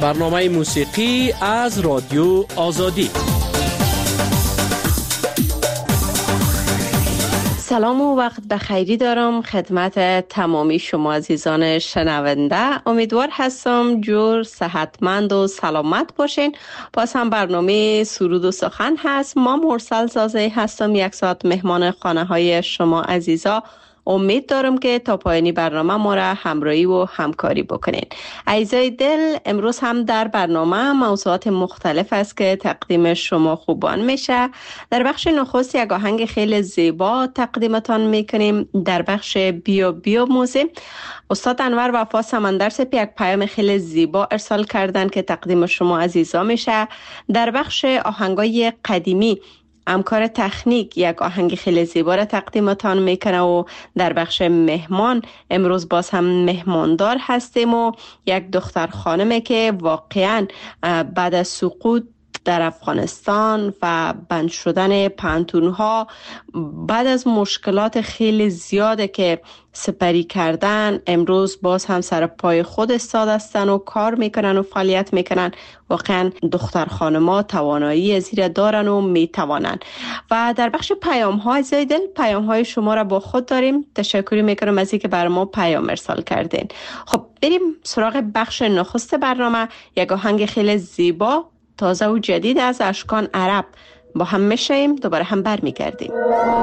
برنامه موسیقی از رادیو آزادی. سلام و وقت بخیری دارم خدمت تمامی شما عزیزان شنونده. امیدوار هستم جور صحتمند و سلامت باشین. باز هم برنامه سرود و سخن هست. ما مرسل زازه هستم، یک ساعت مهمان خانه های شما عزیزا. امید دارم که تا پایانی برنامه ما را همراهی و همکاری بکنین. عزیزای دل، امروز هم در برنامه موضوعات مختلف است که تقدیم شما خوبان میشه. در بخش نخست یک آهنگ خیلی زیبا تقدیمتان میکنیم. در بخش بیا موزه استاد انور وفا سمندر سپی یک پیام خیلی زیبا ارسال کردن که تقدیم شما عزیزا میشه. در بخش آهنگای قدیمی همکار تکنیک یک آهنگ خیلی زیبا را تقدیمتان میکنه و در بخش مهمان امروز باز هم مهماندار هستیم و یک دختر خانمه که واقعا بعد از سقوط در افغانستان و بند شدن پانتونها، بعد از مشکلات خیلی زیاده که سپری کردن، امروز باز هم سر پای خود استاد هستن و کار میکنن و فعالیت میکنن. واقعا دختر خانما توانایی زیر دارن و میتوانن. و در بخش پیام های زیدل، پیام های شما را با خود داریم. تشکری میکنم از اینکه بر ما پیام ارسال کردین. خب بریم سراغ بخش نخست برنامه. یک آهنگ خیلی زیبا تازه و جدید از اشکان عرب با هم میشیم، دوباره هم برمیگردیم.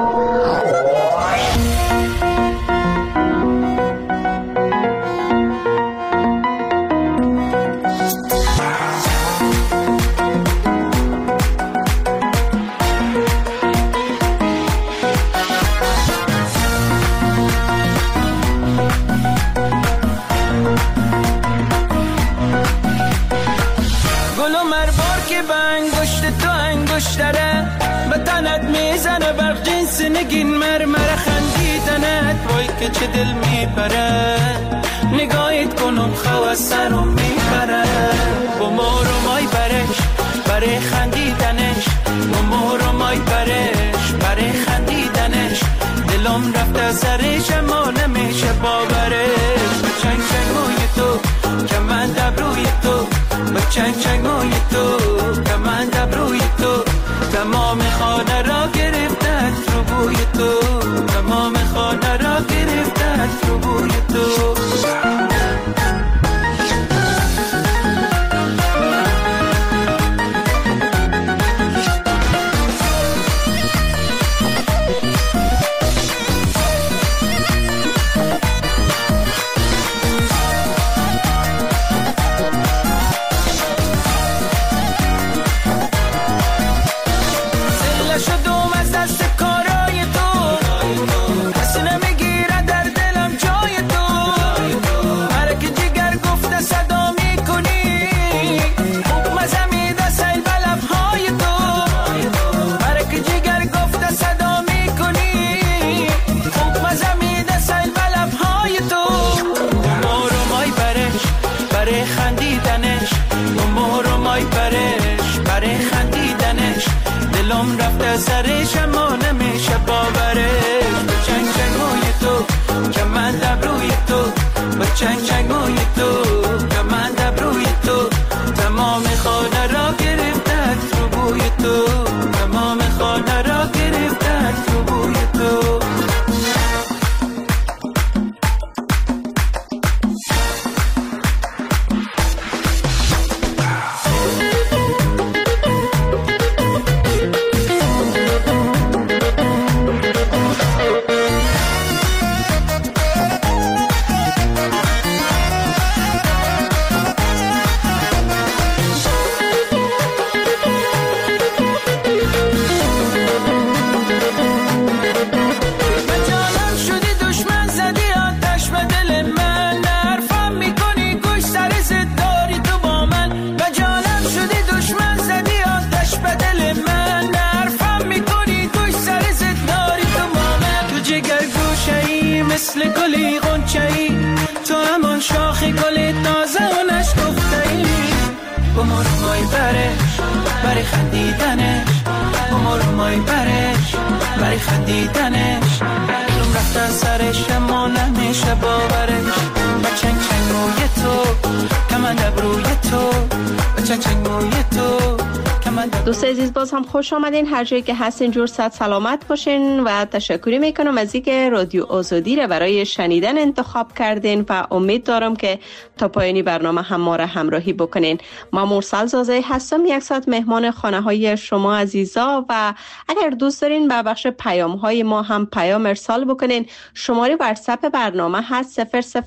به تنت میزنه برق جنس نگین مرمر خندیدنت وای که چه دل میبره نگاهت کنم خوا سرم میبره با مارو مای برش برای خندیدنش با مارو مای برش برای خندیدنش دلم رفته سرش اما نمیشه باورش به چنگ چنگ موی تو که من دبروی تو به چنگ چنگ موی تو که من دبروی تو تمام خانه را گرفتت رو بوی تو تمام خانه را گرفتت رو بوی تو دلم رفته سرش اما نمیشه باورش به چنگ چنگ موی تو که من دبروی تو به چنگ چنگ موی تو که من دبروی تو تمام خانه را گرفتت رو بوی تو تمام خانه را گرفتت رو بوی تو مثل گلی غنچه‌ای تو همون شاخ گل تازه و نشکفته‌ای بمر مای برش برای خندیدنش بمر مای برش برای خندیدنش دلم رفتن سرش اما نمیشه باورش به چنگ چنگ موی تو کمند ابروی تو چنگ چنگ موی تو. دوست عزیز باز هم خوش آمدین، هر جایی که هستین جور صحت سلامت باشین و تشکری میکنم از اینکه رادیو آزادی را برای شنیدن انتخاب کردین و امید دارم که تا پایانی برنامه هم ما را همراهی بکنین. ما مرسل زازه هستم، 1 ساعت مهمان خانه های شما عزیزا و اگر دوست دارین به بخش پیام های ما هم پیام ارسال بکنین، شماره واتساپ برنامه هست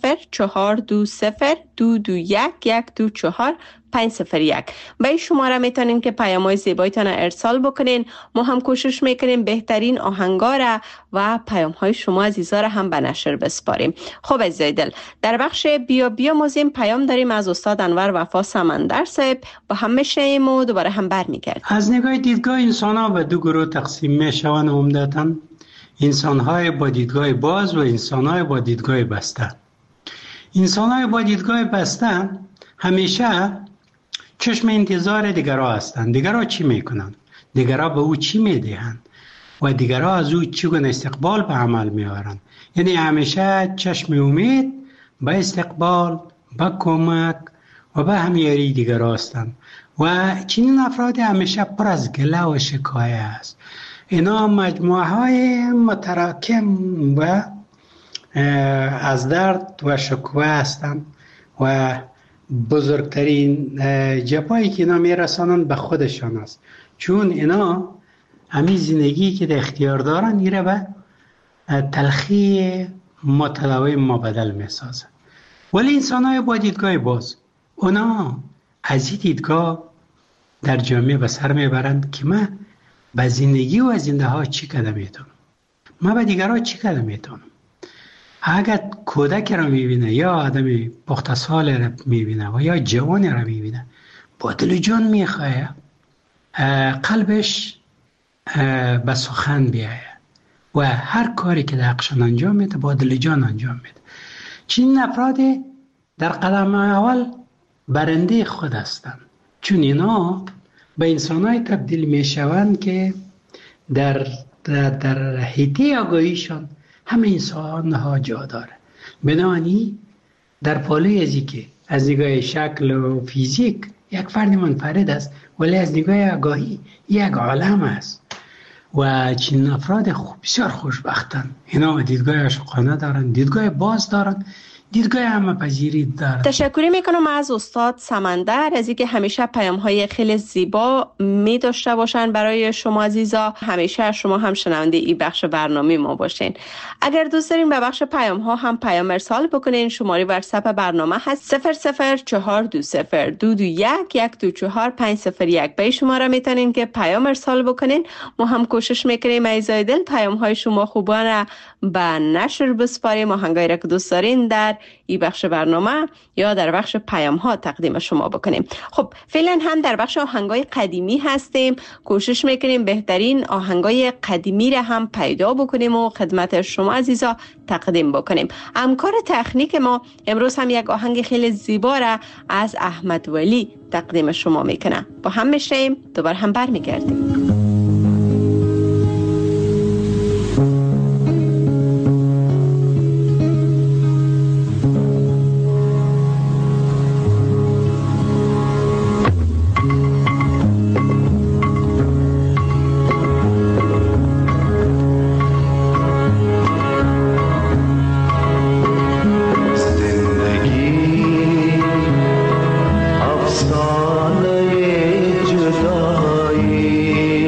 00420221124 501. به این شماره میتونین که پیام‌های زیبایتان ارسال بکنین. ما هم کوشش میکنیم بهترین آهنگا را و پیام‌های شما عزیزا را هم به نشر بسپاریم. خب عزیزای دل، در بخش بیا موزیم پیام داریم از استاد انور وفا سمندر صاحب، با هم میشنویم و دوباره هم برمیگردیم. از نگاه دیدگاه انسان‌ها به 2 گروه تقسیم میشوند، عمدتاً انسان‌های با دیدگاه باز و انسان‌های با دیدگاه بسته. انسان‌های با دیدگاه بسته همیشه چشم انتظار دیگرها هستند. دیگرها چی میکنند؟ دیگرها به او چی میدهند؟ و دیگرها از او چگونه استقبال به عمل میآورند؟ یعنی همیشه چشم امید به استقبال، به کمک و به همیاری دیگرها هستند. و چنین افراد همیشه پر از گله و شکایه است. اینا مجموعه های متراکم و از درد و شکوه هستند و بزرگترین جفایی که اینا میرسانند به خودشان است، چون اینا همین زندگی که در اختیار دارن ایره به تلخی متداوی مبدل میسازن. ولی انسان های با دیدگاه باز، اونا از این دیدگاه در جامعه به سر میبرند که من به زندگی و زنده ها چی کده میتونم، من به دیگرها چی کده میتونم. اگر کودک را میبینه یا آدم پخته سال را میبینه و یا جوان را میبینه، با دل جان میخواه قلبش به سخن بیایه و هر کاری که در حقشان انجام میده با دل جان انجام میده. چین افراد در قدم اول برنده خود هستند، چون اینا به انسانای تبدیل میشوند که در حیطه آگاهیشان همه انسان ها جا داره. بنابراین در پالوی ازی که از نگاه شکل و فیزیک یک فرد منفرد است، ولی از نگاه آگاهی یک عالم است و چنین افراد بسیار خوشبختن. اینا دیدگاه عاشقانه دارن، دیدگاه باز دارن، دیدگاه همه پذیری دارن. تشکری میکنم از استاد سمندر از اینکه همیشه پیام های خیلی زیبا می داشته باشن برای شما عزیزا. همیشه شما هم شنونده این بخش برنامه ما باشین. اگر دوست دارین به بخش پیام ها هم پیام ارسال بکنین، شماره واتساپ برنامه هست 00420221124 501. به شماره میتونین که پیام ارسال بکنین. ما هم کوشش میکنیم عزیزای دل پیام های شما خوبانه به نشر بسپاریم. آهنگایی را که دوست دارین در این بخش برنامه یا در بخش پیام ها تقدیم شما بکنیم. خب فعلا هم در بخش آهنگای قدیمی هستیم، کوشش میکنیم بهترین آهنگای قدیمی را هم پیدا بکنیم و خدمت شما عزیزا تقدیم بکنیم. همکار تکنیک ما امروز هم یک آهنگ خیلی زیبا را از احمد ولی تقدیم شما میکنه. با هم میشیم دوباره هم برمیگردیم. افسانه جدایی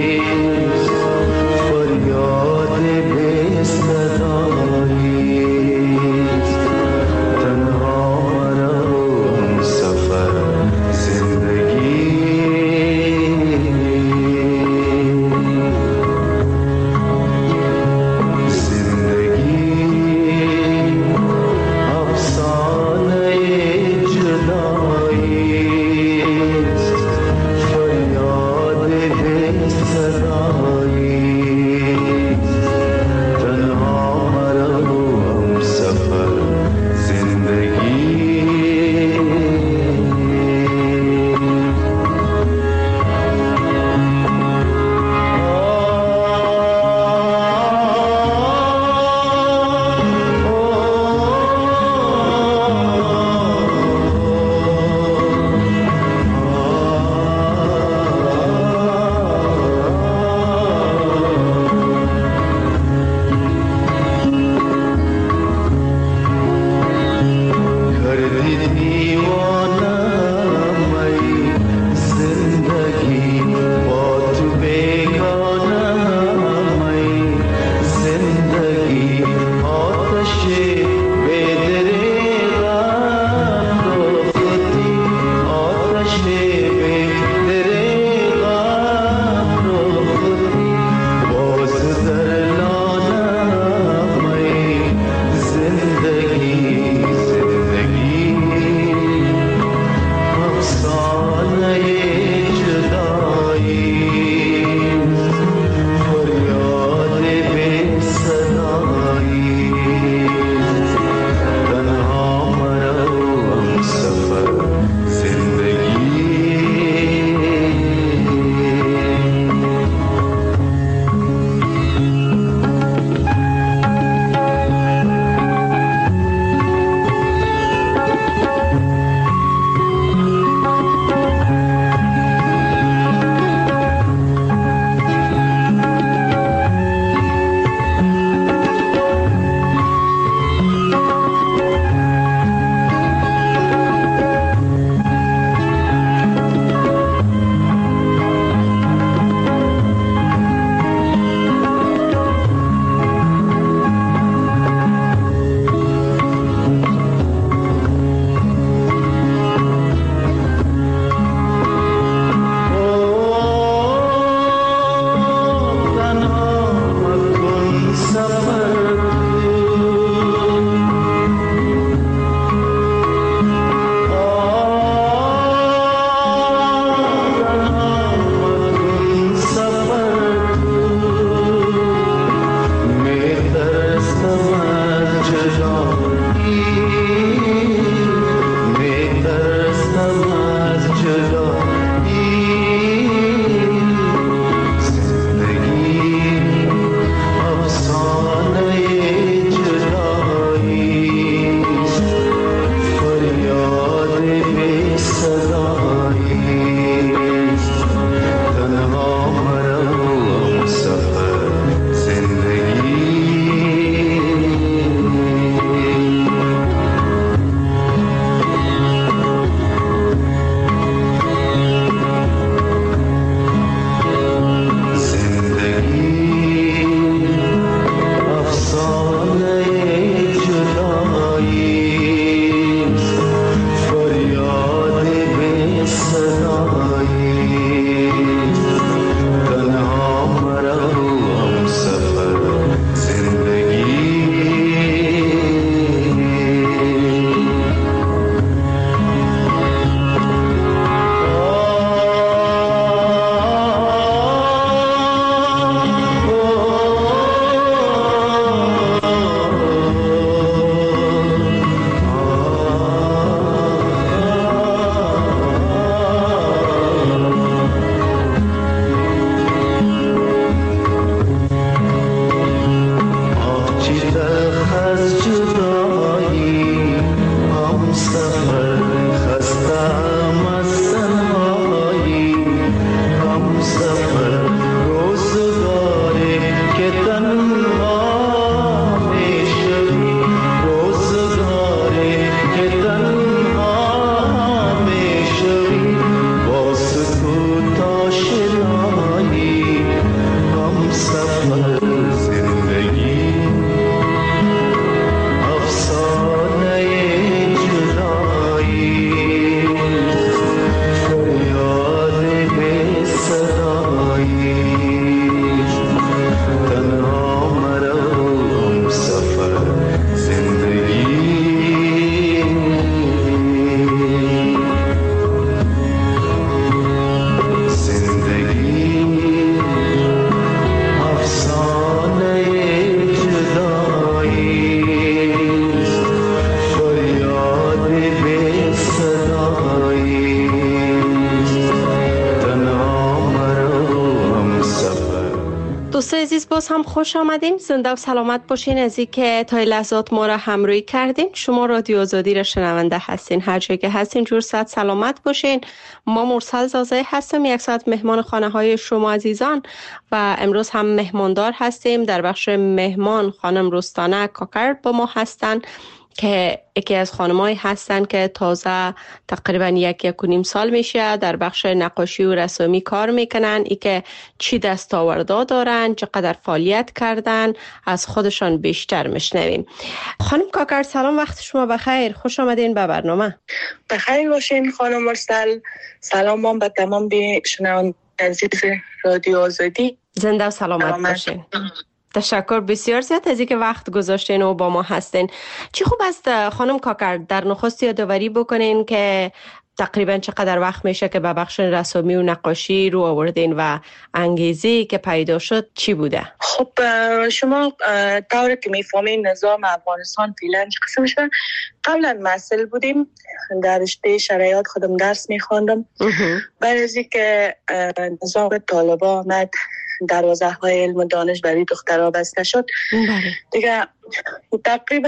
دوستای عزیز باز هم خوش آمدین. زنده و سلامت باشین از اینکه تا لحظات ما را همراهی کردین. شما رادیو آزادی را شنونده هستین، هر جایی که هستین جور صحت سلامت باشین. ما مرسل زازه هستم، یک ساعت مهمان خانه های شما عزیزان و امروز هم مهماندار هستیم. در بخش مهمان خانم رستانه کاکر با ما هستن که یکی از خانمایی هستن که تازه تقریبا یک و نیم سال میشه در بخش نقاشی و رسامی کار میکنن. ای که چی دستاوردا دارن، چقدر فعالیت کردن، از خودشان بیشتر میشنویم. خانم کاکر سلام، وقت شما بخیر، خوش آمدین به برنامه. بخیر باشین خانم مرسل. سلام به تمام شنوندگان عزیز رادیو آزادی. زنده و سلامت باشین. تشکر بسیار زیاد از اینکه وقت گذاشتین و با ما هستین. چی خوب است خانم کاکر در نخست یادآوری بکنین که تقریبا چقدر وقت میشه که به بخش رسامی و نقاشی رو آوردین و انگیزی که پیدا شد چی بوده؟ خب شما طوری که میفهمین نظام افغانستان فعلا چه قسم شده. قبلا مسئول بودیم، در رشته شرایط خودم درس میخواندم. بعد از اینکه نظام طالبان آمد، دروازه های علم و دانش برای دخترها بسته شد، دیگه تقریبا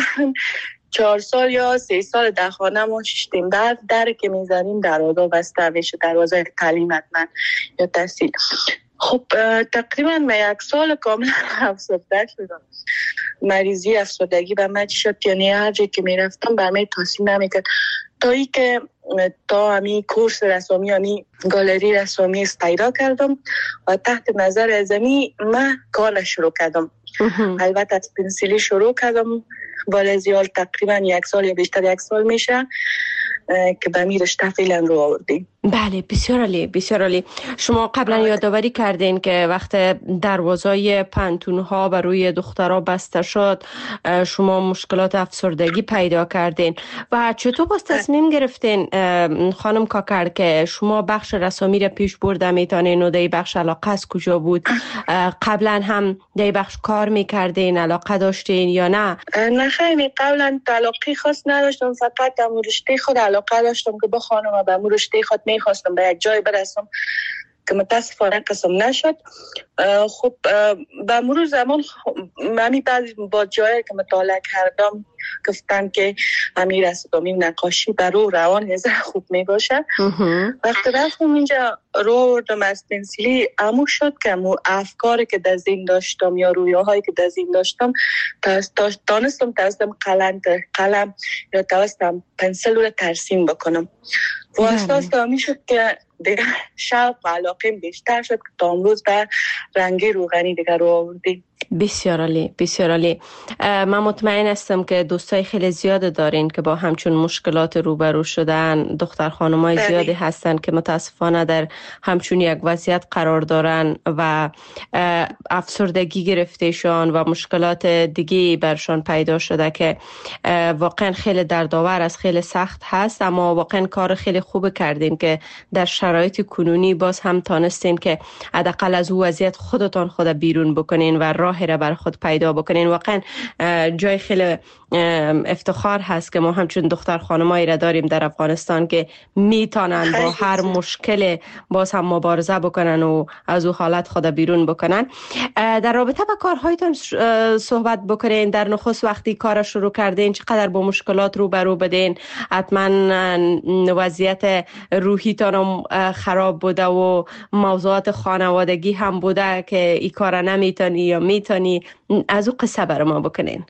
4 سال یا 3 سال در خانه ما ششتیم. بعد در که میزنیم دروازه بسته میشه، دروازه تعلیم حتما یا تحصیل. خب تقریبا من 1 سال کامل افسرده شدم. مریضی افسردگی به من چی شد، یعنی هر جایی که میرفتم به من توصیه نمیکرد تا ای که تا همی کورس رسامی، همی گالری رسامی استیدا کردم و تحت نظر ازمی من کار شروع کردم. البته از پنسیلی شروع کردم، بالازیال تقریبا 1 سال یا بیشتر 1 سال میشه که به می رشته فعلا رو آوردیم. بله بسیار عالی، بسیار عالی. شما قبلا یادآوری کردین که وقت دروازهای پانتون ها بر روی دخترها بسته شد شما مشکلات افسردگی پیدا کردین و چطور باز تصمیم گرفتین خانم کاکر که شما بخش رسامی را پیش برده میتونین و در بخش علاقه از کجا بود؟ قبلا هم در بخش کار میکردین، علاقه داشتین یا نه؟ نه خیلی قبلا علاقه خاص نداشتم، فقط در رشته خود علاقه داشتم که بخوانم و به رشته خود میخواستم به یک جای برسم که متاسفانه قسم نشد. خب به مرور زمان من بعضی با جایی که مطالعه کردم گفتن که امیر رسامی نقاشی برای روان هزار خوب می باشه. وقتی رفتم اینجا رو آوردم از پنسیلی امو شد که افکاری که در ذهن داشتم یا رویاهایی که در ذهن داشتم دانستم توسط قلم یا توسط پنسل رو ترسیم بکنم. و اساس دامی شد که دیگه شوق و علاقه بیشتر شد که تا امروز به رنگی روغنی دیگه رو آوردیم. بسیار عالی، بسیار عالی. من مطمئن هستم که دوستای خیلی زیاد دارین که با همچون مشکلات روبرو شدن. دختر خانمای زیادی هستن که متاسفانه در همچون یک وضعیت قرار دارن و افسردگی گرفتهشان و مشکلات دیگه برشان پیدا شده که واقعا خیلی دردآور است، خیلی سخت هست. اما واقعا کار خیلی خوب کردین که در شرایط کنونی باز هم تانستین که حداقل از او وضعیت خودتان خود بیرون بکنین و راهی را بر خود پیدا بکنین. واقعا جای خیلی افتخار هست که ما همچون دختر خانمایی را داریم در افغانستان که میتونن با هر مشکل باز هم مبارزه بکنن و از او حالت خود بیرون بکنن. در رابطه با کارهایتان صحبت بکنین. در نخست وقتی کار شروع کردین چقدر با مشکلات روبرو بدین؟ حتما وضعیت روحیتان خراب بوده و موضوعات خانوادگی هم بوده که ای کار نمیتونی یا میتونی. از او قصه بر ما بکنین.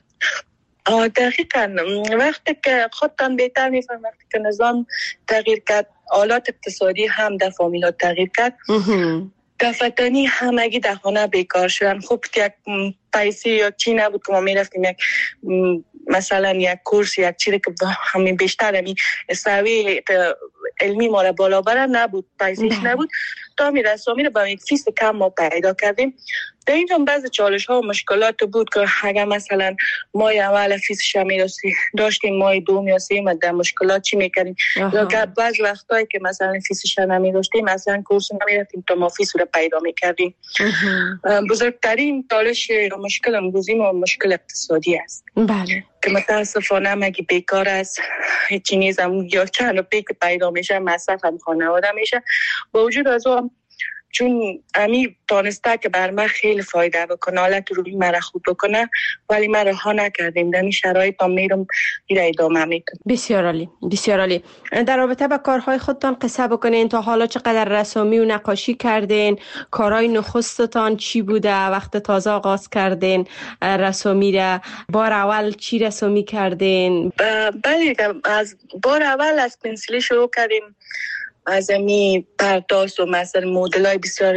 دقیقاً وقتی که خودتان بهتر میفهم، وقتی که نظام تغییر کرد، حالات اقتصادی هم در فامیلا تغییر کرد، دفتنی همگی در خانه بیکار شدن. خب یک پیسی یا چی نبود که ما میرفتیم یک مثلا یک کورس یک چیزی که همین بیشتر همین سوی علمی ما را بالا بره نبود، پیسیش نبود. تا می رسامی رو با یک فیس کم ما پیدا کردیم. در اینجا بعضی چالش ها و مشکلات بود که اگر مثلا ماه اول فیسش می داشتیم، ماه دوم یا سوم در مشکلات چی میکنیم، یا که بعض وقتایی که مثلا فیسش نمی داشتیم مثلا کورس نمی رفتیم تا ما فیس رو پیدا میکردیم. بزرگترین چالش یا مشکل امروزی ما مشکل اقتصادی است. بله. که متاسفانه مگه بیکار است، هیچی نیزم یا چند روپی که پیدا میشه مصرف هم خانواده میشه. با وجود از اون چون امی تانسته که بر من خیلی فایده بکنه، حالت روی مرا خوب بکنه، ولی من رها نکردیم. در این شرایط هم میرم ایره ادامه میکنم. بسیار عالی، بسیار عالی. در رابطه با کارهای خودتان قصه بکنین. تا حالا چقدر رسامی و نقاشی کردین؟ کارهای نخستتان چی بوده وقت تازه آغاز کردین رسامی را؟ بار اول چی رسامی کردین؟ بله، از بار اول از پنسیلی شروع کردیم، از امی پرداز و مثلا مدلای بسیار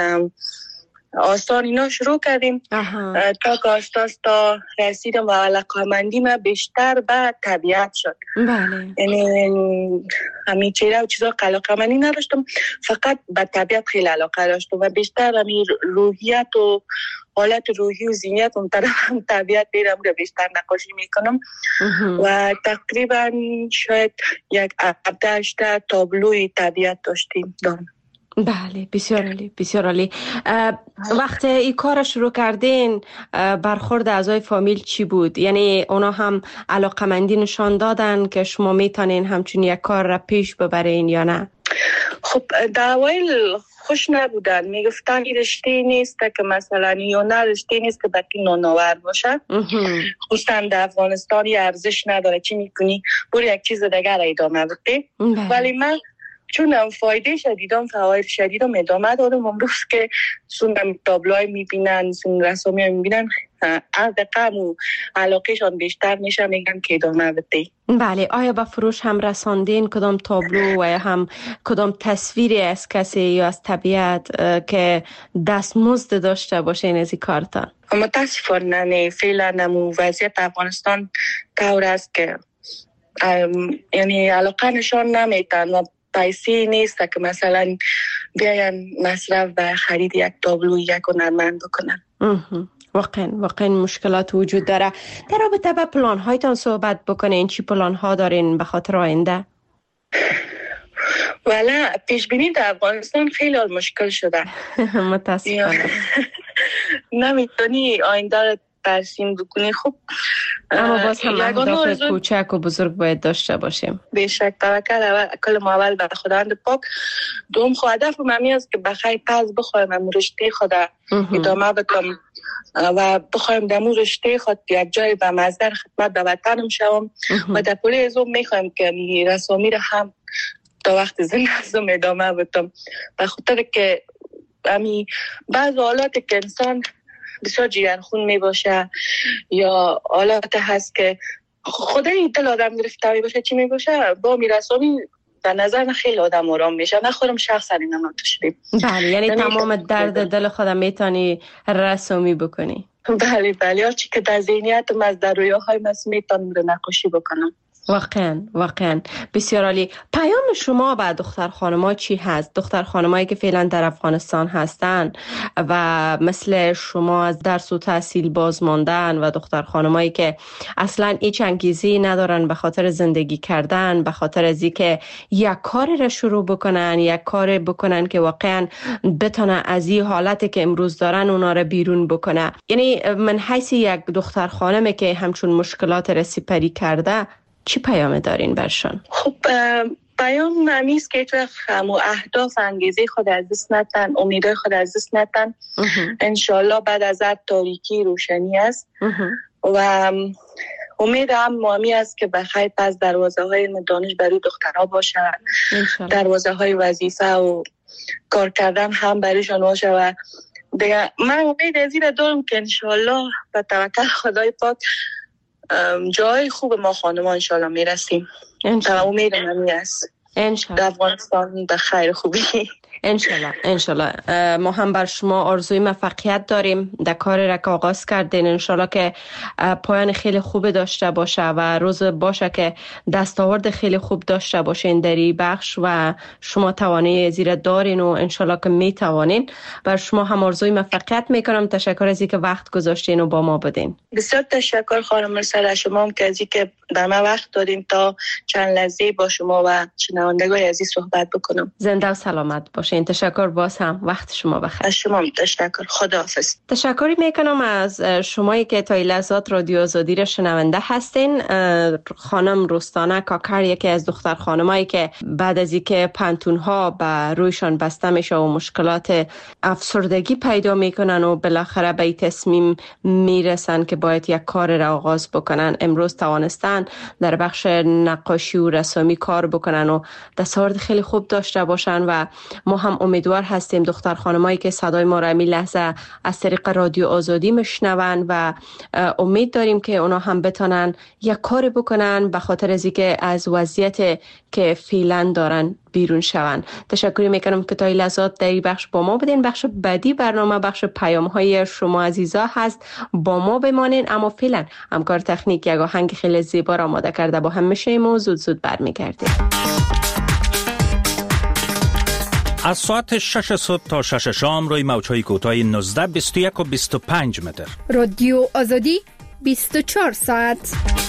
آسان اینا شروع کردیم تا که آستاست تا رسیدم و علاقه‌مندی من بیشتر به طبیعت شد. بله. یعنی همین چهره و چیزا علاقه‌مندی نداشتم، فقط به طبیعت خیلی علاقه داشتم و بیشتر همین روحیت و حالت روحی و ذهنیت اون طرف هم طبیعت دیرم رو بیشتر نقاشی میکنم و تقریبا شاید 17 تابلوی طبیعت داشتیم. بله، بسیار عالی، بسیار عالی. وقت این کار شروع کردین برخورد اعضای فامیل چی بود؟ یعنی اونا هم علاقه‌مندی نشان دادن که شما میتونین همچون یک کار را پیش ببرین یا نه؟ خب در اوایل خوش نبودن، میگفتن این رشته نیست که مثلا یا نه رشته نیست که بکی نانآور باشه، خصوصا در افغانستان ارزش نداره، چی میکنی برو یک چیز دیگر ادامه بده. ولی من چون فایده شدیدم فواید شدیدم ادامه دادم. امروز که سوندم تابلوهای میبینن، سون رسامی ها میبینن، از دقیقم و علاقهشان بیشتر میشه، میگن که ادامه بده. بله. آیا به فروش هم رساندین کدام تابلو و یا هم کدام تصویری از کسی یا از طبیعت که دستمزد داشته باشین از این کارتان؟ متاسفانه نه، فعلا نمو وضعیت افغانستان طور است که یعنی علاقه نشان نمیتن و پیسی نیست که مثلا بیاین مصرف و خرید یک تابلو یک هنرمند بکنن. واقعا مشکلات وجود داره. در رابطه با پلان هایتان صحبت بکنین. چی پلان ها دارین به خاطر آینده؟ والا پیش بینی در افغانستان خیلی مشکل شده. متاسفانه نمیتونی آینده رو ترسیم بکنی. خب اما باز هم اهداف کوچک و بزرگ باید داشته باشیم. بیشک توکل اول به خداوند پاک. دوم خو هدف من است که بخیر پس بخوایم رشته خود ادامه بدم و بخوایم در رشته خود یک جای به مصدر خدمت به وطنم شوم و در پولی ازم میخوایم که رسامی را هم تا وقت زندگیم ادامه بدم، به خاطر که بعض حالاتی که انسان بسیار جیگرخون می باشه یا حالات هست که خدای دل آدم گرفته می باشه، چی می باشه با رسامی به نظر خیلی آدم آرام میشه. من خودم شخصا اینم نتوشیدم. بله، یعنی تمام درد دل خودم میتونی رسامی بکنی. بله هرچی که در ذهنیتم از در رویاهای من میتونم نقاشی بکنم. واقعا بسیار عالی. پیام شما به دختر خانم‌ها چی هست؟ دختر خانمایی که فعلا در افغانستان هستن و مثل شما از درس و تحصیل باز ماندن و دختر خانمایی که اصلا هیچ انگیزه‌ای ندارن به خاطر زندگی کردن، به خاطر از اینکه یک کاری را شروع بکنن، یک کار بکنن که واقعا بتونه از این حالتی که امروز دارن اونا را بیرون بکنه. یعنی من حیث یک دختر خانمی که همچون مشکلات را سپری کرده چی پیام دارین برشان؟ خب پیام همیست که تو اهداف انگیزه خود از دست نتن، امیدهای خود از دست نتن. انشالله بعد از تاریکی روشنی است و امید هم مامی است که بخیر پس دروازه های دانش برای دخترها باشن، دروازه های وظیفه و کار کردن هم برایشان باشه و دیگه من امید از این دارم که انشالله به توکل خدای پاک جای خوب ما خانمان انشالله میرسیم. امید من است در افغانستان به خیر خوبی. انشالله ما هم بر شما آرزوی موفقیت داریم در کاری را که آغاز کردین. انشالله که پایان خیلی خوب داشته باشه و روز باشه که دستاورد خیلی خوب داشته باشین در این بخش و شما توانایی زیر دارین و انشالله که میتوانین. بر شما هم آرزوی موفقیت میکنم. تشکر از اینکه وقت گذاشتین و با ما بودین. بسیار تشکر خانم مرسل شما هم که از اینکه به من وقت دادین تا چند لحظه با شما و شنوندگان عزیز صحبت بکنم. زنده و سلامت باشین. باشین. تشکر باز هم، وقت شما بخیر. شما تشکر، خداحافظ. تشکری میکنم از شمایی که تا این لحظات رادیو آزادی را شنونده هستین. خانم رستانه کاکر یکی از دختر خانمایی که بعد از اینکه پنتونها به رویشان بسته میشه و مشکلات افسردگی پیدا میکنن و بالاخره به این تصمیم میرسن که باید یک کار را آغاز بکنن، امروز توانستن در بخش نقاشی و رسامی کار بکنن و دستاورد خیلی خوب داشته باشن و ما هم امیدوار هستیم دختر خانمایی که صدای ما را می لحظه از طریق رادیو آزادی میشنون و امید داریم که اونا هم بتونن یک کار بکنن به خاطر از اینکه از وضعیت که فعلا دارن بیرون شون. تشکر میکنم که تا این لحظات در این بخش با ما بودین. بخش بعدی برنامه بخش پیام های شما عزیزا هست، با ما بمانین. اما فعلا همکار تکنیک یک آهنگ خیلی زیبا را آماده کرده، با هم میشیم و زود برمیگردیم. از ساعت 6 صبح تا 6 شام روی موج‌های کوتاه 19 21 و 25 متر. رادیو آزادی 24 ساعت.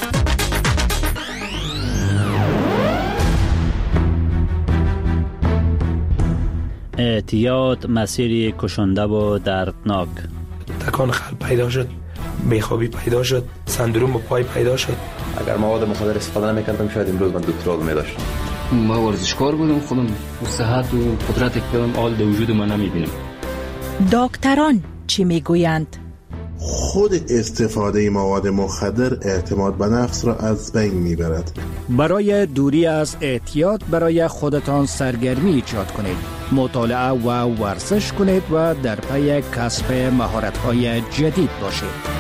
اعتیاد مسیری کشنده و دردناک. تکان قلب پیدا شد، بیخوابی پیدا شد، سندروم پای پیدا شد. اگر مواد مخدر استفاده نمی‌کردم شاید امروز من دکترا می‌داشتم. ما ورزشکار بودم، خودم صحت و قدرت کردم آل در وجود من نمی‌بینم. دکتران چی میگویند؟ خود استفاده مواد مخدر اعتماد به نفس را از بین میبرد. برای دوری از اعتیاد برای خودتان سرگرمی ایجاد کنید، مطالعه و ورزش کنید و در پی کسب مهارت‌های جدید باشید.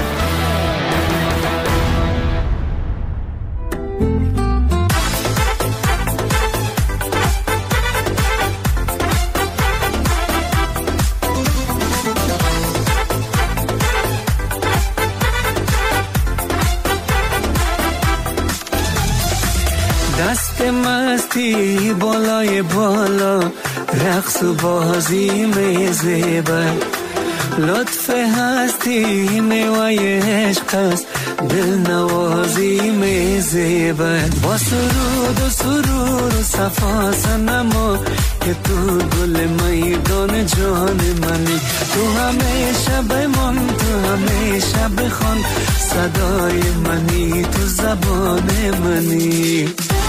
دست مستی بالای بالا، رقص و بازی میزیبه، لطف هستی میوه عشق است، دل نوازی میزیبه، با سرود و سرور و صفا سنما که تو گل میدان جان منی، تو همیشه بمان، تو همیشه بخوان، صدای منی، تو زبان منی.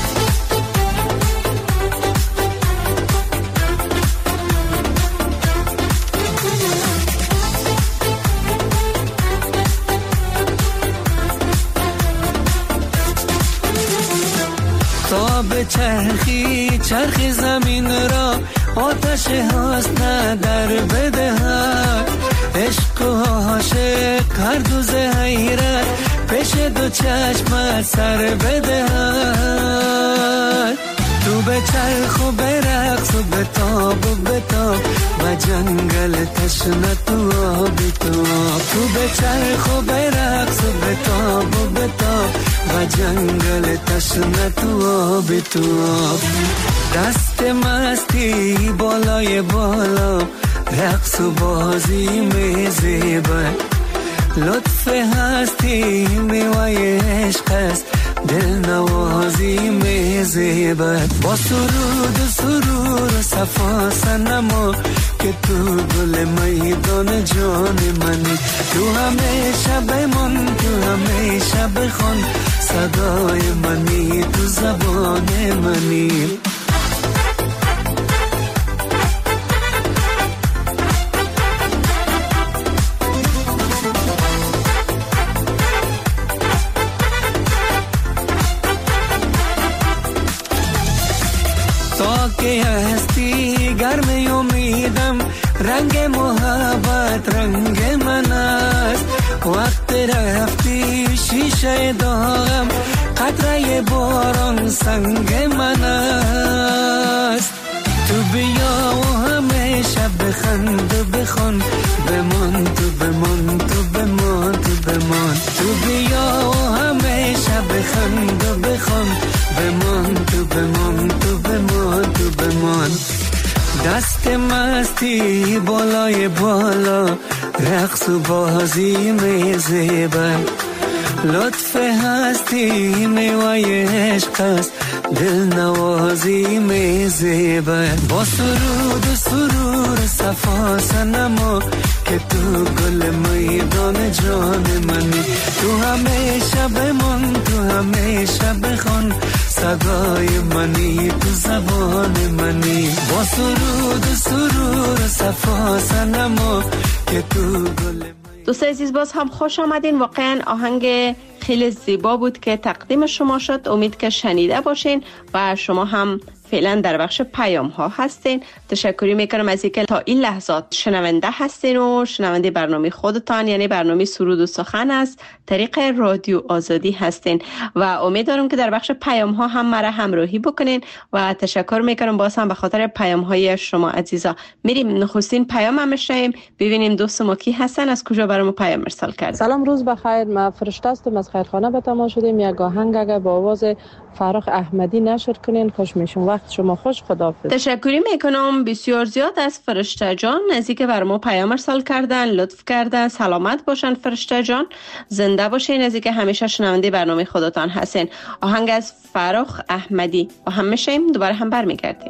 چرخی زمین را آتش هاست نه در بده ها، عشق و عاشق هر دو زهیرت پیش دو چشمت سر بده ها، تو به چرخ و به رقص و به تاب و به تاب و جنگل تشنه تو آبی تو آب، تو به چرخ و به رقص و به تاب و به تاب و جنگل تشنه تو آبی تو آب. دست مستی بالای بالا، رقص و بازی میزیبه، لطف هستی میوه عشق است، دل نوازی میزیبه، با سرود و سرور و صفا سنما که تو گل میدان جان منی، تو همیشه بمان، تو همیشه بخوان، صدای منی، تو زبان منی. هستی گرم امیدم، رنگ محبت رنگ من است، وقت رفتی شیشه داغم، قطره باران سنگ من است، تو بیا و همیشه بخند و بخوان، بمان تو بمان، تو بمان، تو بمان، تو بیا و همیشه بخند و بخوان، بمان تو بمان، تو بمان، تو بمان. دست مستی بالای بالا، رقص و بازی میزیبه، لطف هستی میوه عشق است، دل نوازی می زیبد با سرود و سرور صفا صنما که تو گل میدان جان منی تو همیشه بمان تو همیشه بخوان صدای منی تو زبان منی با سرود و سرور صفا صنما که تو گل دوستای عزیز باز هم خوش آمدین. واقعا آهنگ خیلی زیبا بود که تقدیم شما شد. امید که شنیده باشین و شما هم فعلا در بخش پیام ها هستین. تشکری میکنم از اینکه تا این لحظات شنونده هستین و شنونده برنامه خودتان یعنی برنامه سرود و سخن از طریق رادیو آزادی هستین و امیدوارم که در بخش پیام ها هم مرا همراهی بکنین و تشکر میکنم باز هم به خاطر پیام های شما عزیزا. میریم نخستین پیام هم بشنویم ببینیم دوست ما کی هستن از کجا برام پیام ارسال کرد. سلام روز بخیر. ما فرشته هستم از خیرخانه به تماس شدیم. یک آهنگ اگه با آواز فرخ احمدی نشر کنین خوش میشون. وقت شما خوش. خداحافظ. تشکری میکنم بسیار زیاد از فرشته جان از اینکه بر ما پیام ارسال کردن، لطف کردن. سلامت باشن فرشته جان، زنده باشین، از اینکه همیشه شنونده برنامه خودتان هستین. آهنگ از فرخ احمدی با هم میشیم دوباره هم برمیگردیم.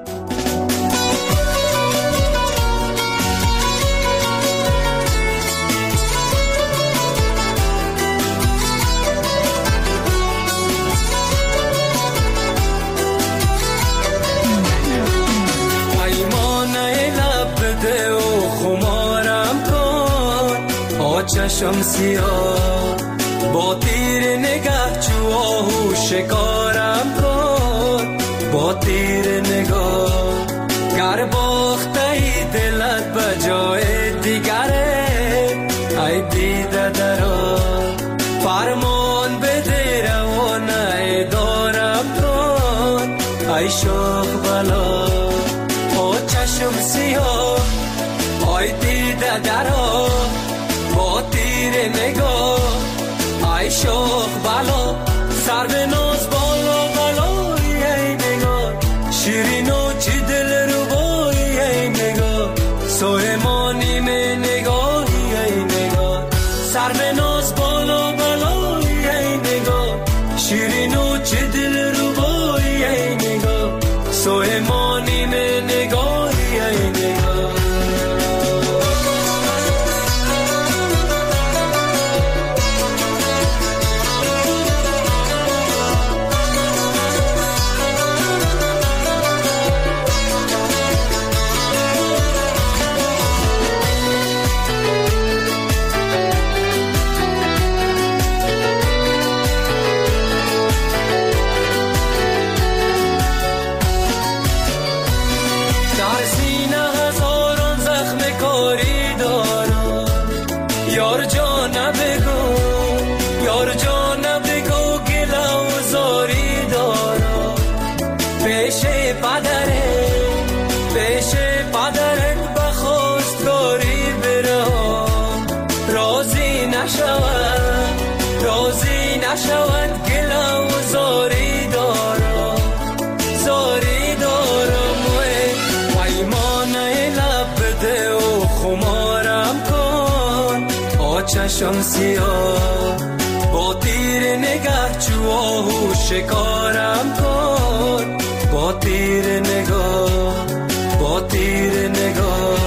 چشم سیاه با تیر نگاه چو آهو شکارم کن با تیر نگاه گر باخته ای دلت به جای دیگره ای دیده درا فرمان بده روانه دارم کن ای شوق بلا با چشم سیاه ای دیده درا با تیر نگاه ای شوق بلا سر به ناز بالا بالا ای نگاه شیرین و چی دل رو بایی ای نگاه سلیمانی می نگاهی ای نگاه سر به ناز بالا بالا ای نگاه شیرین و چی دل رو بایی ای نگاه سلیمانی می نگاهی ای نگاه نشود گلا و زاری دارم زاری دارم پیمانه لب بده و خمارم کن آچشم سیاه با تیر نگاه چو آهو شکارم کن با تیر نگاه با تیر نگاه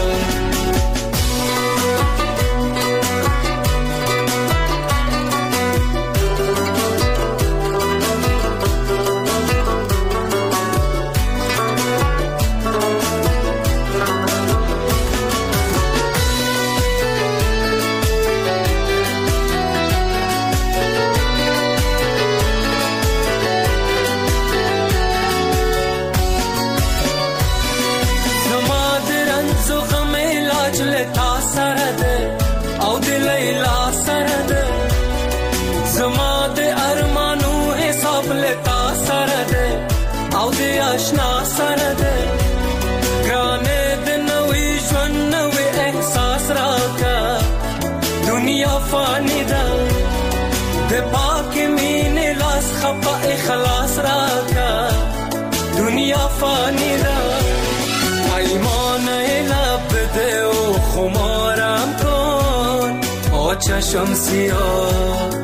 آشنا سرده گرانه دنوی جون نوی احساس را که دنیا فانی ده ده پاک مین لاس خفا اخلاص را که دنیا فانی ده پیمانه لب ده و خمارم کن آچشم سیاه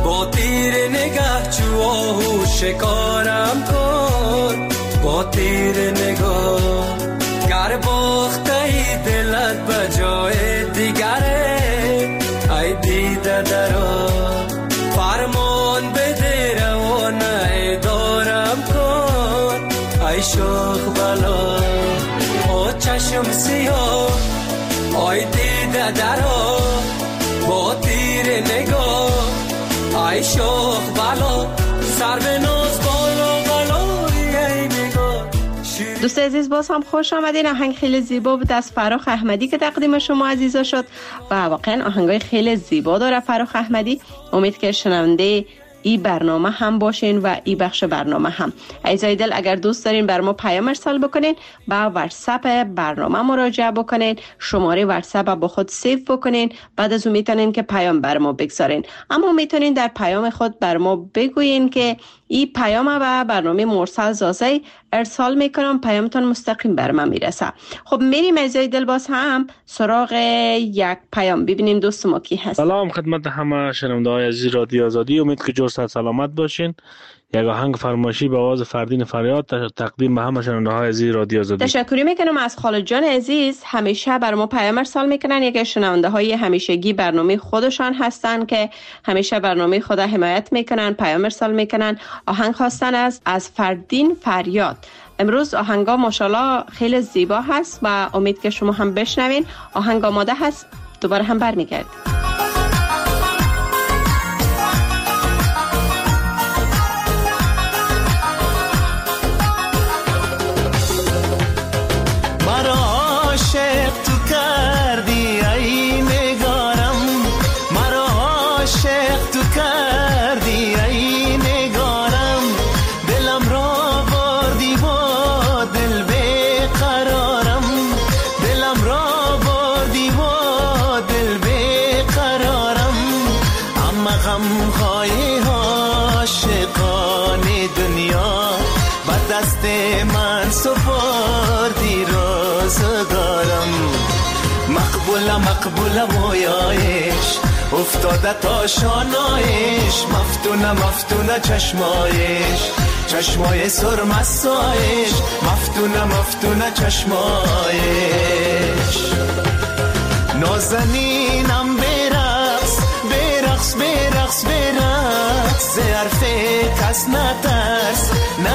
با تیر نگاه چو آهو شکارم کن، با تیر نگاه گر باخته ای دلت به جای دیگره، ای دیده درا فرمان بده روانه دارم کن، ای شوخ بلا او چشم سیاه، ای دیده درا با تیر نگاه، ای شوخ بلا سر به ناز بالا بلایی ای نگاه. دوست عزیز باز هم خوش آمدین. آهنگ خیلی زیبا بود از فراخ احمدی که تقدیم شما عزیزا شد و واقعا آهنگای خیلی زیبا داره فراخ احمدی. امید که شنونده ای برنامه هم باشین و ای بخش برنامه هم. عزیزای دل اگر دوست دارین بر ما پیام ارسال بکنین با واتساپ برنامه مراجعه بکنین، شماره واتساپ با خود سیو بکنین، بعد از اون میتونین که پیام بر ما بگذارین. اما میتونین در پیام خود بر ما بگوین که ای پیام و برنامه مرسل زازه ارسال میکنم، پیامتون مستقیم بر من میرسه. خب میریم عزیزای دل باز هم سراغ یک پیام ببینیم دوست ما کی هست. سلام خدمت همه شنونده‌های عزیز رادیو آزادی، امید که جور صحت سلامت باشین. یک آهنگ فرمایشی به آواز فردین فریاد تقدیم به همه شنونده‌های عزیز رادیو آزادی. تشکر میکنم از خالد جان عزیز، همیشه بر ما پیام ارسال میکنن. یک شنونده‌های همیشگی برنامه خودشان هستن که همیشه برنامه خود حمایت میکنن، پیام ارسال میکنن. آهنگ خواستن از فردین فریاد. امروز آهنگا ماشاءالله خیلی زیبا هست و امید که شما هم بشنوین. آهنگ آماده هست، دوباره هم برمیگردیم. مقبول مویایش افتاده تا شانایش، مفتونه چشمایش، چشمای سرمستایش، مفتونه چشمایش. نازنینم برقص ز حرف کس نترس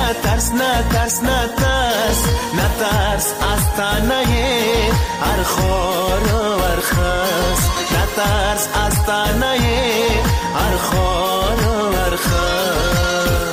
از تنه هر خار و هر خس، نترس از تنه هر خار و هر خس.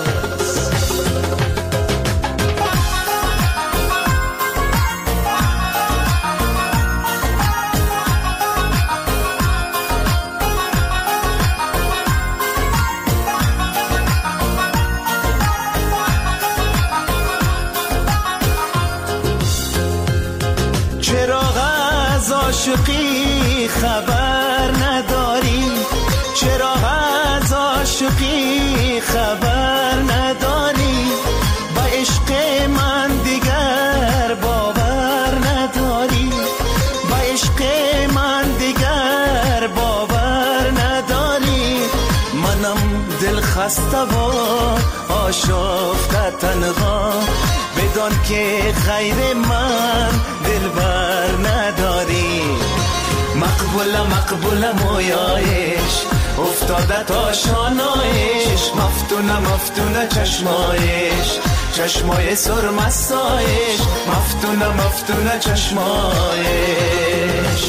عاشقی خبر نداری، چرا از عاشقی خبر نداری، با عشق من دیگر باور نداری، با عشق من دیگر باور نداری. منم دل خسته و آشفته تنها، بدان که غیر من دلبر نداری. مقبول مویایش افتاده تا شانایش، مفتونه چشمایش، چشمای سرمستایش، مفتونه چشمایش.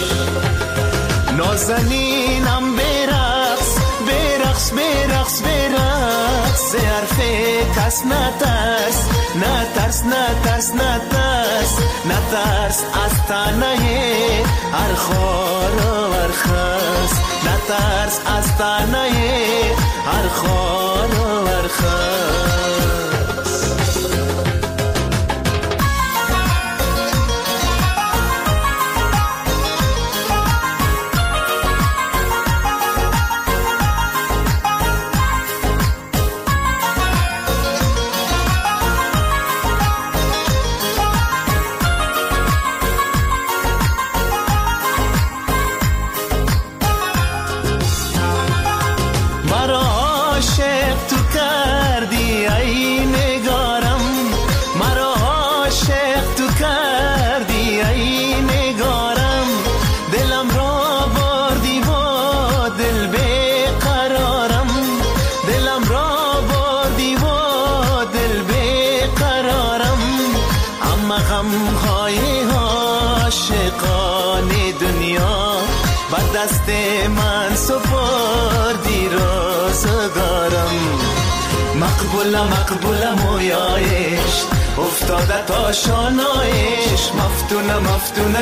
نازنینم برقص ز حرف کس نترس از تنه هر خار و هر خس، نترس از تنه هر خار و هر خس. دست من سپردی روزگارم. مقبولم مویایش افتاده تا شانایش، مفتونه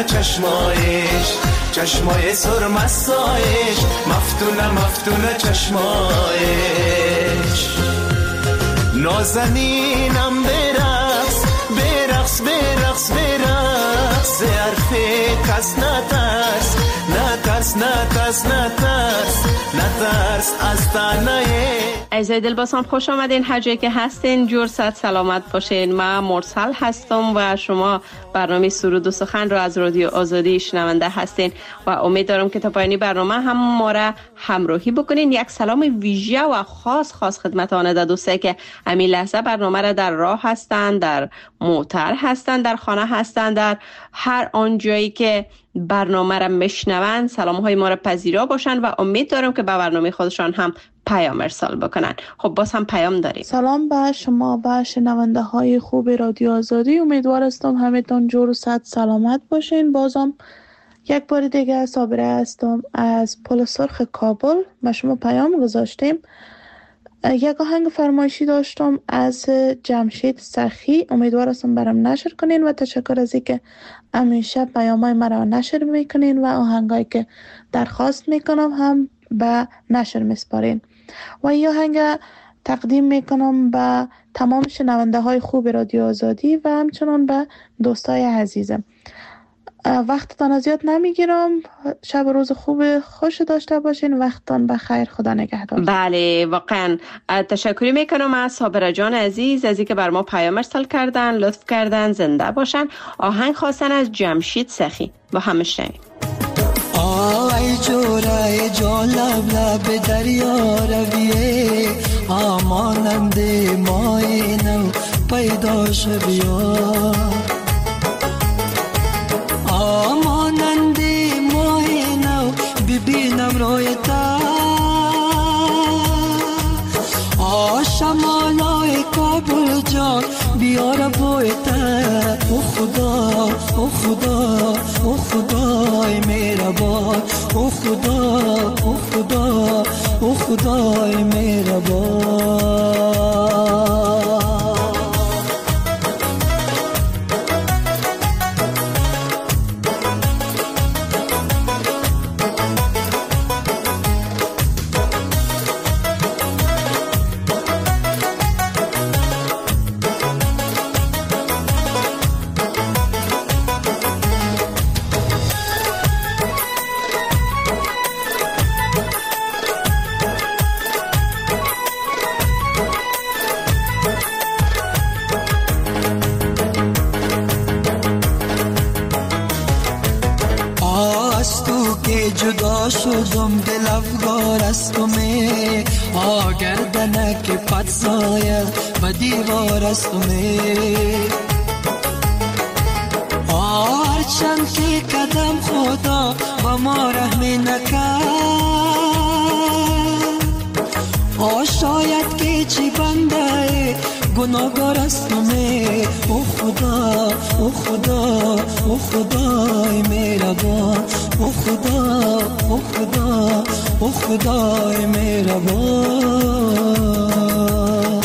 چشمای سرمستایش، مفتونه چشمایش. نازنینم برقص حرف کس نترس از تنه. عزیزای دلباسم خوش آمدین، هر جایی که هستین جور صد سلامت باشین. من مرسل هستم و شما برنامه سرود و سخن رو از رادیو آزادی شنونده هستین و امید دارم که تا پایانی برنامه هم ما را همراهی بکنین. یک سلام ویژه و خاص خدمت آن دوستایی که همین لحظه برنامه را در راه هستند، در موتر هستند، در خانه هستند، در هر آن جایی که برنامه را میشنوند سلام های ما را پذیرا باشند و امید دارم که به برنامه خودشان هم پیام ارسال بکنن. خب باز هم پیام داریم. سلام به شما و شنونده های خوب رادیو آزادی، امیدوار هستم همتون جور و صد سلامت باشین. بازم یک بار دیگه صابره هستم از پل سرخ کابل. ما شما پیام گذاشتیم. یک آهنگ فرمایشی داشتم از جمشید سخی، امیدوار هستم برام نشر کنین و تشکر از اینکه همیشه پیامای مرا نشر میکنین و آهنگایی که درخواست میکنم هم به نشر میسپارین. و این آهنگ تقدیم میکنم به تمام شنونده های خوب رادیو آزادی و همچنان به دوستای عزیزم. وقتتان زیاد نمیگیرم. شب و روز خوش داشته باشین. وقتتان بخیر. خدا نگهدار. بله واقعا تشکر میکنم از صابره جان عزیز از اینکه بر ما پیام ارسال کردن، لطف کردن، زنده باشن. آهنگ خواستن از جمشید سخی با هم شنویم. آی جوره جان لب دریا رویه، آمانند مای نو پیدا شبیا، آمانند مای نو ببینم روی تا، شمالای کابل جان بیار بوی تا. او خدای مهربان، او خدای مهربان. جدا شدم دل افگار از تو می، گردنک پت سایه و دیوار از تو می، هرچند که قدم خدا با ما رحمی نکرد، شاید که چی بنده گناهگار است تو می. او خدای مهربان، او خدای مهربان.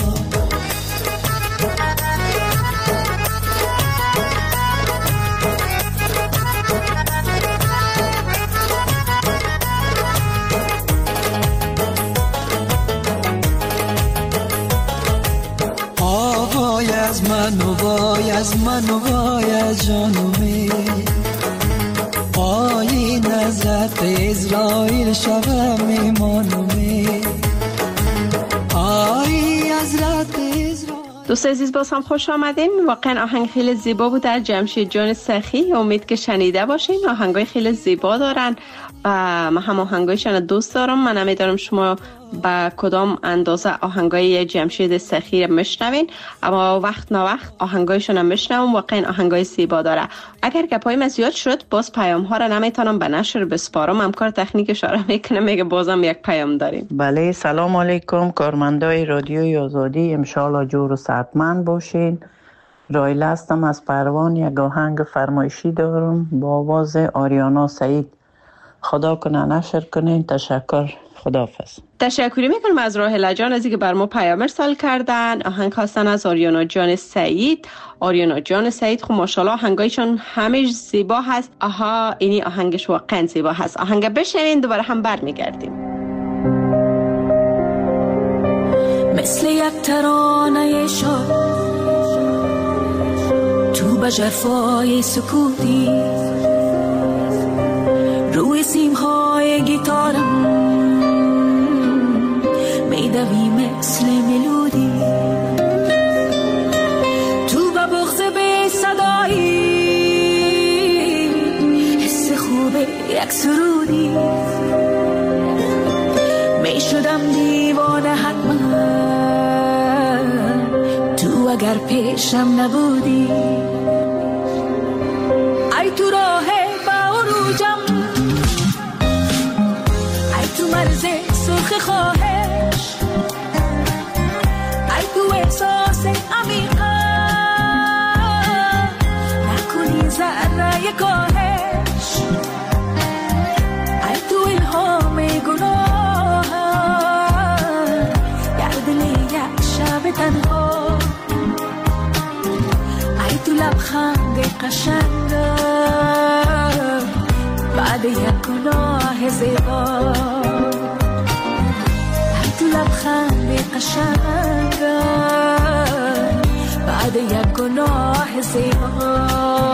از من و وای از جانومی، پای نظرت اسرائیل شبم میمانومی، پای حضرت اسرائیل. دوست عزیز باز هم خوش آمدین. واقعا آهنگ خیلی زیبا بود در جمشید جان سخی. امید که شنیده باشین. آهنگای خیلی زیبا دارن و من هم آهنگایشان دوست دارم. من نمیدارم شما با کدام اندازه آهنگای جمشید سخی میشنوین، اما وقت نه وقت آهنگایشون هم میشنوم. واقعا آهنگای زیبا داره. اگر که پایم زیاد شد باز پیام ها را نمیتونم به نشر بسپارم. همکار تکنیک اشاره میکنه میگه بازم یک پیام داریم. بله سلام علیکم کارمندای رادیوی آزادی، انشالله جور و صحتمند باشین. رایل هستم از پروان. یک آهنگ فرمایشی دارم با آواز آریانا سعید خدا کنه نشر کنین. تشکر. خداحافظ. تشکری میکنم از راهله جان از اینکه بر ما پیام ارسال کردن. آهنگ خواستن از آریانا جان سعید. آریانا جان سعید خب ماشاءالله آهنگایشون همش زیبا هست. آها اینی آهنگش واقعا زیبا هست. آهنگ بشنوین دوباره هم برمیگردیم. مثل یک ترانه شاد تو به جفای سکوتی روی سیمهای گیتارم میدوی مثل ملودی تو به بغض بی صدایی حس خوب یک سرودی میشدم دیوانه حتما تو اگر پیشم نبودی. ای تو راه با عروجم ای تو مرز سرخ خواهش ای تو احساس عمیقا نکنی ذره کاهش ای تو الهام گناه گردل یک شب تنها ای تو لبخند قشنگم بعد یک گناه زیبا ای تو لبخند قشنگم بعد یک گناه زیبا.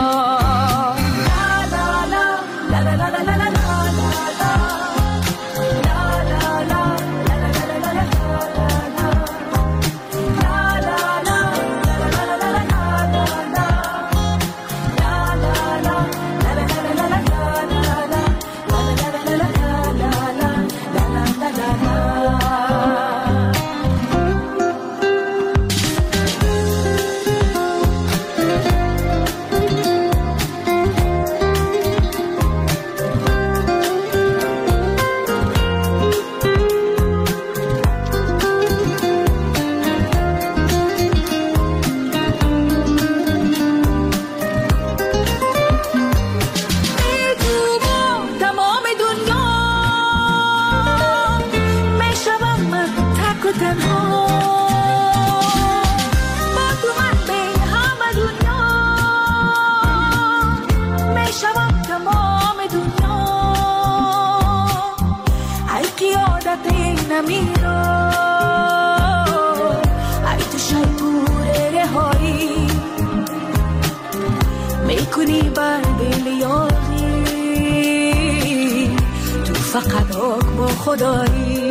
فقط حکم خدایی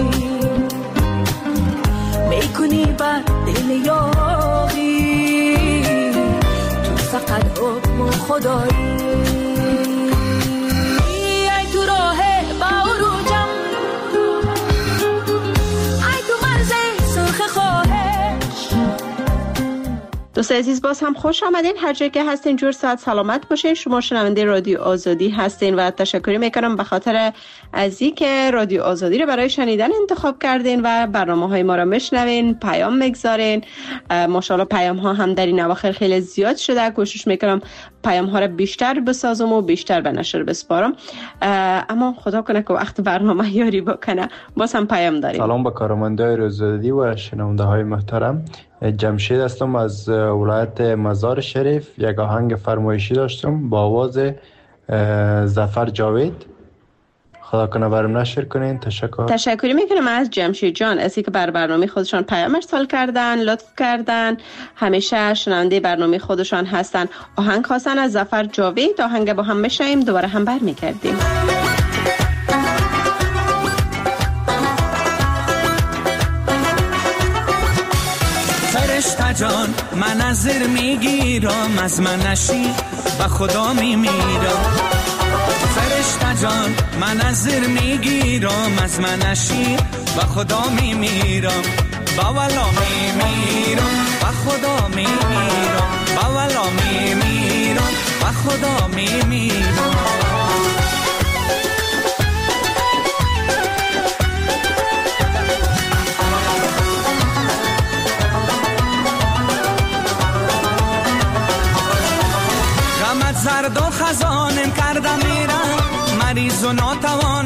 میکنی بر دل یاری تو فقط حکم خدایی ای تو راه با عروجم ای تو مرز سرخ خواهش. دوست عزیز باز هم خوش آمدین هر جایی که هستین جور ساعت سلامت باشین. شما شنونده رادیو آزادی هستین و تشکری میکنم به خاطر از اینکه رادیو آزادی رو برای شنیدن انتخاب کردین و برنامه‌های ما رو میشنوین پیام میگذارین. ماشاءالله پیام ها هم در این اواخر خیلی زیاد شده. کوشش میکنم پیام ها رو بیشتر بسازم و بیشتر به نشر بسپارم اما خدا کنه که وقت برنامه یاری بکنه. باز هم پیام داریم. سلام به کارمندای رادیو آزادی و شنونده های محترم. جمشید هستم از ولایت مزار شریف. یک آهنگ فرمایشی داشتم با آواز ظفر جاوید. خدا کنه برام نشر کنین. تشکری میکنم از جمشید جان از اینکه بر برنامه خودشان پیام ارسال کردن، لطف کردن، همیشه شنونده برنامه خودشان هستن. آهنگ خواستن از ظفر جاوید. آهنگ با هم میشیم دوباره هم برمیگردیم. فرشته جان من نظر میگیرم از منشی و خدا میمیرم. فرشته جان من نظر میگیرم از منشی و خدا میمیرم. با ولا میمیرم و خدا میمیرم. با ولا میمیرم و خدا میمیرم. زرد و خزانم کردم میرم مریض و ناتوان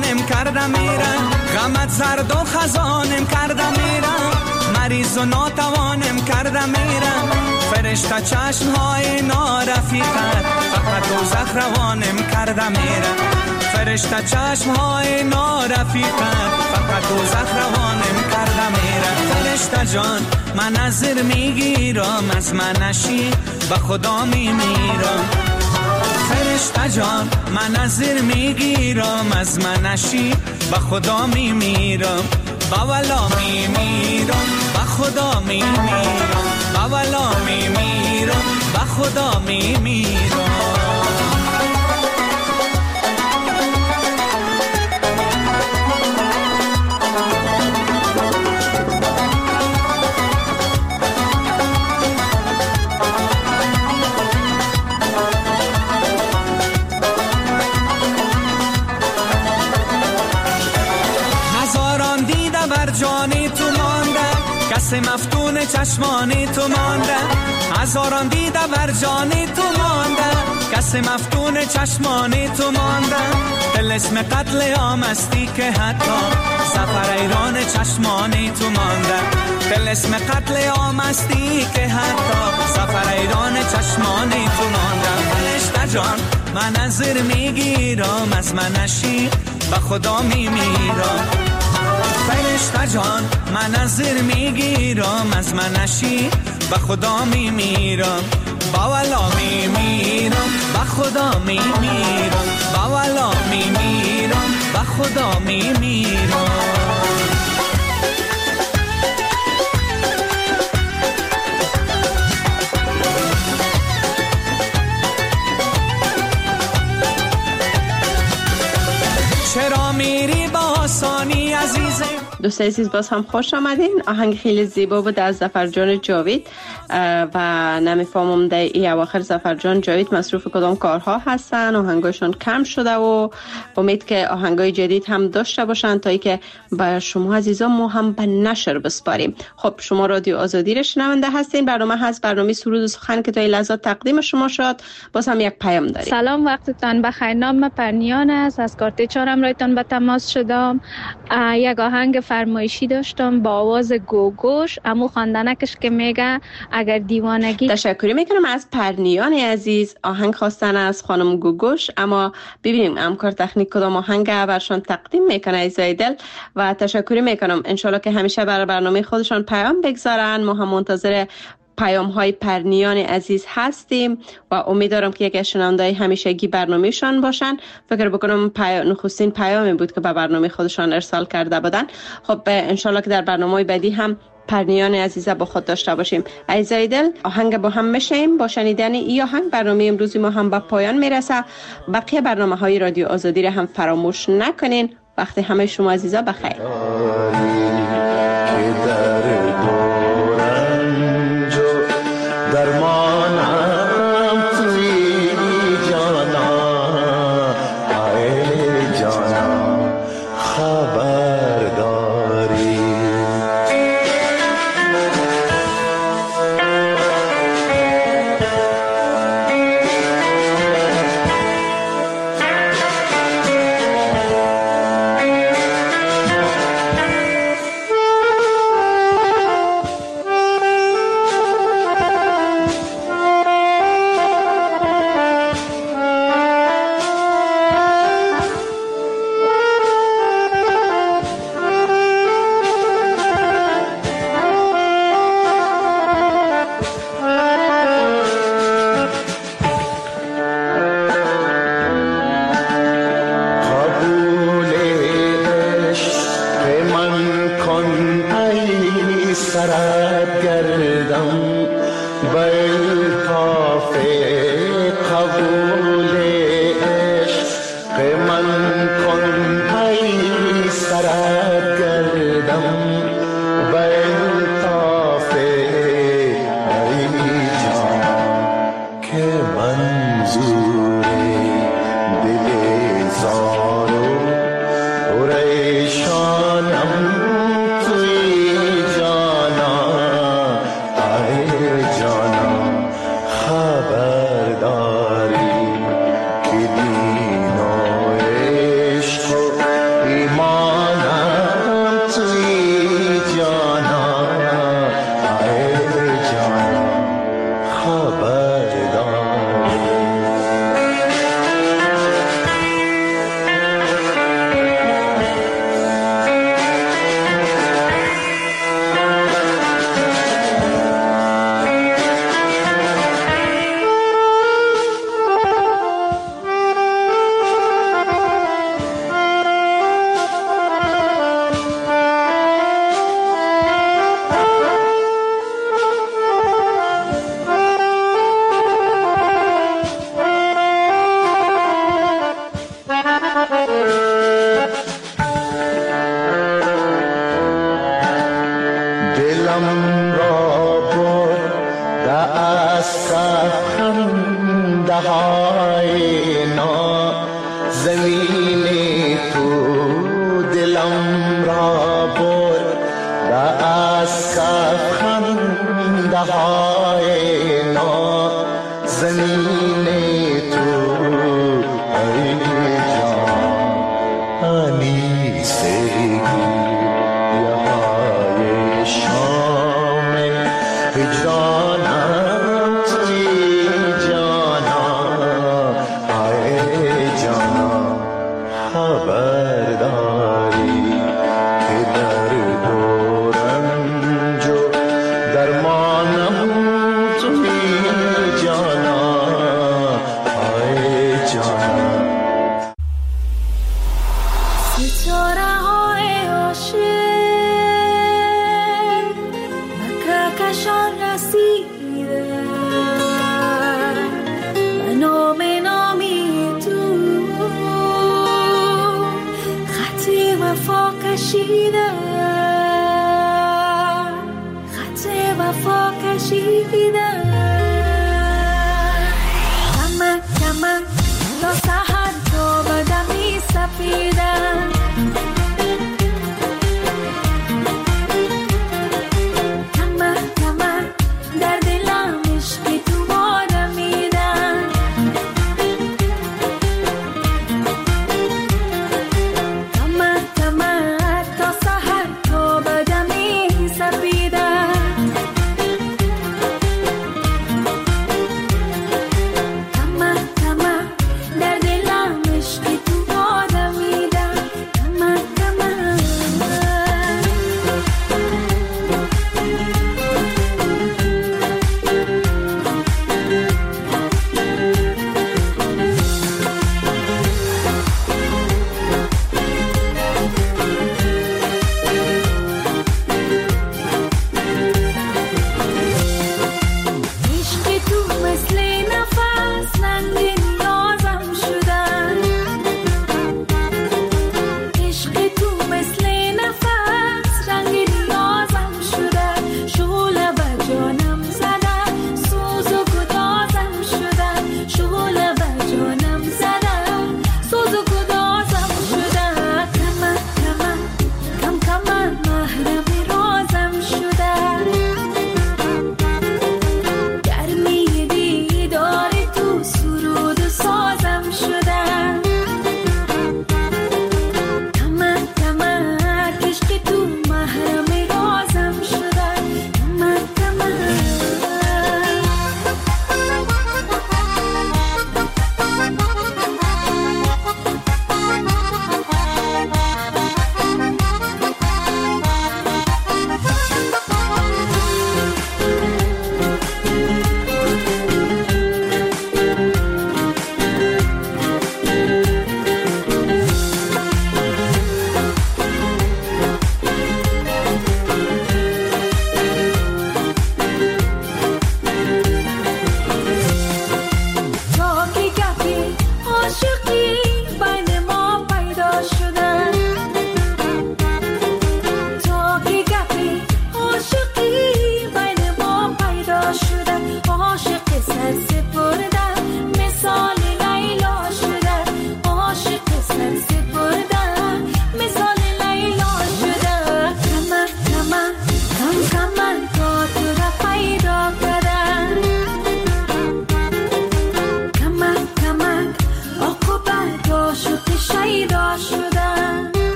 کرده میرم، غمت زرد و خزانم کرده میرم، مریض و ناتوانم کرده میرم، فرشته چشمهای نارفیقت فقط دوزخ روانم کرده میرم، فرشته چشمهای نارفیقت فقط دوزخ روانم کرده میرم. فرشته جان من نظر میگیرم، از من نشی به خدا میمیرم، فرشته جان من نظر میگیرم، از من نشی به خدا میمیرم، باولا میمیرم به خدا میمیرم، باولا میمیرم به خدا میمیرم. جانی تو مانده، کس مفتون چشمانی تو مانده، هزاران دیده بر جانی تو مانده، کس مفتون چشمانی تو مانده، دل اسم قتل عام استی که حتی سفر ایران چشمانی تو مانده، دل اسم قتل عام استی که حتی سفر ایران چشمانی تو مانده. فرشته جان من نظر میگیرم، از من نشی به خدا میمیرم، فرشته جان من نظر میگیرم، از من نشی به خدا میمیرم، باولا میمیرم به خدا میمیرم، باولا میمیرم به خدا میمیرم. چرا میری با آسانی عزیزم؟ دوستان عزیز باز هم خوش آمدین. آهنگ خیلی زیبا بود از ظفرجان جاوید و نمیفهمم در ای اواخر ظفرجان جاوید مصروف کدام کارها هستن، آهنگایشون کم شده و امید که آهنگای جدید هم داشته باشن تا ای که با شما عزیزان ما هم به نشر بسپاریم. خب شما رادیو آزادی را شنونده هستین، برنامه هست برنامه سرود و سخن که تا این لحظات تقدیم شما شد. باز هم یک پیام داریم. سلام، وقتتان بخیر. نام پرنیان است، از کارت 4 رایتان به تماس شدم. یک آهنگ فرمایشی داشتم با آواز گوگوش، امو خواندنکش که میگه اگر دیوانگی. تشکر میکنم از پرنیان عزیز، آهنگ خواستن از خانم گوگوش، اما ببینیم همکار تکنیک کدام آهنگ برشان تقدیم میکنه ایزای دل و تشکر میکنم. انشالله که همیشه برای برنامه خودشان پیام بگذارن، ما هم منتظر پیام های پرنیان عزیز هستیم و امیدوارم که یک شنونده همیشگی برنامهشان باشن. فکر بکنم نخستین پیامی بود که به برنامه خودشان ارسال کرده بودن. خب انشالله که در برنامه بعدی هم پرنیان عزیزه با خود داشته باشیم. عزیزای دل آهنگ با هم میشیم. با شنیدن این آهنگ برنامه امروزی ما هم به پایان میرسه. بقیه برنامه های رادیو آزادی را هم فراموش نکنین. وقت همه شما عزیزا بخیر. درمانم توی جانا، آئے جانا خبرداری. پریشانم توی جانا دلم را برده از خنده های زمین تو دلم را برده از خنده های زمین تو ای جانی سیگی یهای شام هجرانم توی جانا ای جانا خبر داری که در دورنج و درمانم توی جانا ای جانا ستاره های عاشق به کهکشان رسیده و نامی تو خط وفا کشیده خط وفا کشیده